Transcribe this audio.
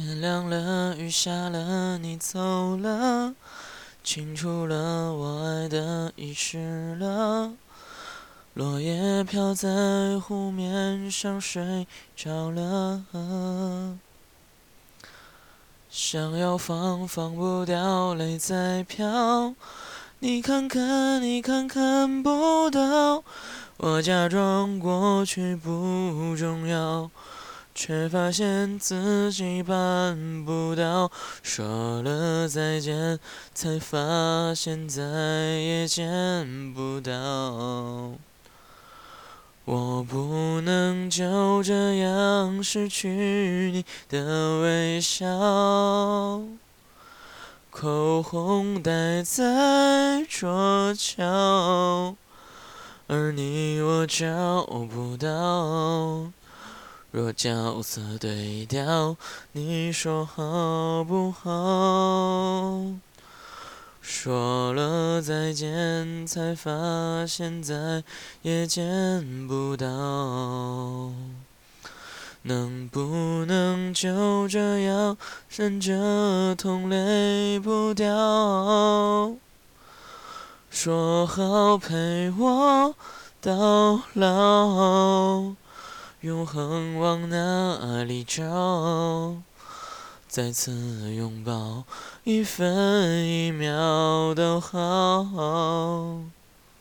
天亮了，雨下了，你走了，清除了我爱的遗失了。落叶飘在湖面上，睡着了。想要放，放不掉，泪在飘。你看看，你看看不到。我假装过去不重要。却发现自己办不到，说了再见，才发现再也见不到。我不能就这样失去你的微笑，口红戴在桌角，而你我找不到。若角色对调，你说好不好？说了再见，才发现再也见不到。能不能就这样忍着痛泪不掉？说好陪我到老。永恒往哪里找？再次拥抱，一分一秒都好。